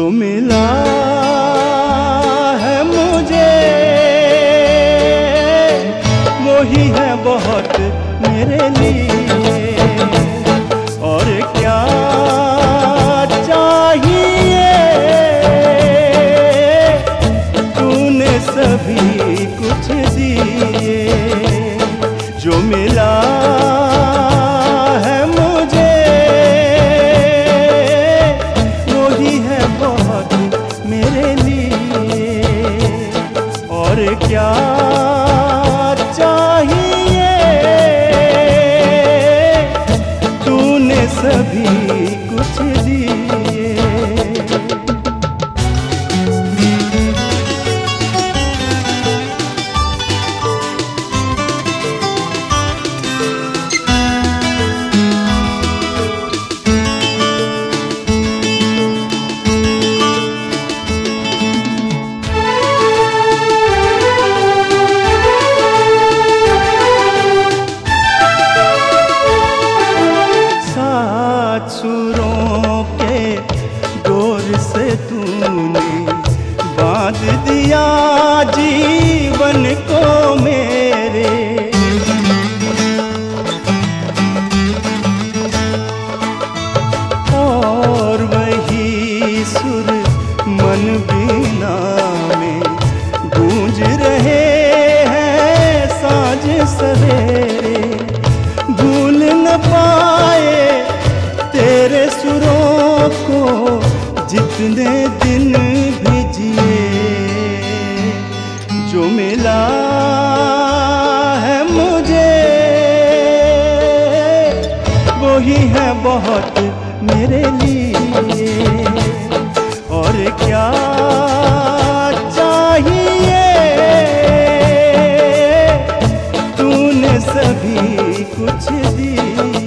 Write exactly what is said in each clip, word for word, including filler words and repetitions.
जो मिला है मुझे वही है बहुत मेरे लिए। और क्या चाहिए, तूने सभी कुछ दिए। जो मिला है मुझे वही है बहुत मेरे लिए। और क्या चाहिए, तूने सभी कुछ दिए। सुरों के डोर से तूने बांध दिया जीवन को मेरे। और वही सुर मन बीना में गूंज रहे हैं साँझ सवेरे। भूल न पाए तेरे सुरों को जितने दिन भी जिए। जो मिला है मुझे वही है बहुत मेरे लिए। और क्या चाहिए, तूने सभी कुछ दिए।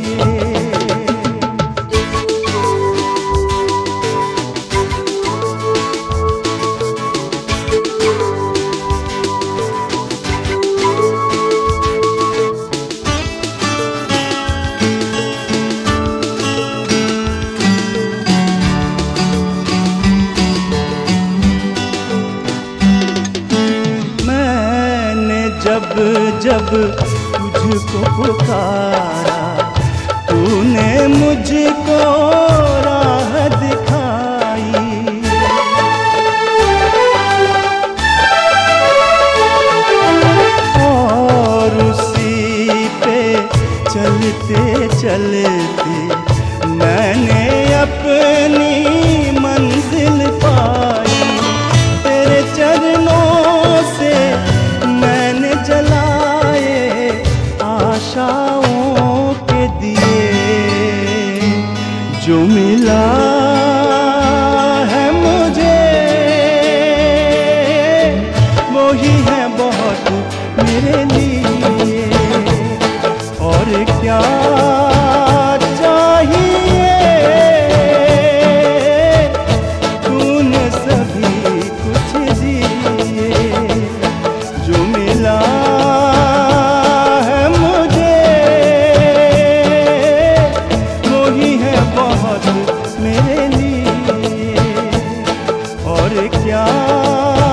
जब जब तुझको पुकारा तूने मुझको राह दिखाई। और उसी पे चलते चलते मैंने अपनी मंजिल पाई। तेरे चरणों से मैंने जलाए आशाओं के दिए। जो मिला है मुझे वही है बहुत मेरे लिए। और क्या चाहिए, तूने सभी कुछ दिए। जो मिला है मुझे वही है बहुत मेरे लिए। और क्या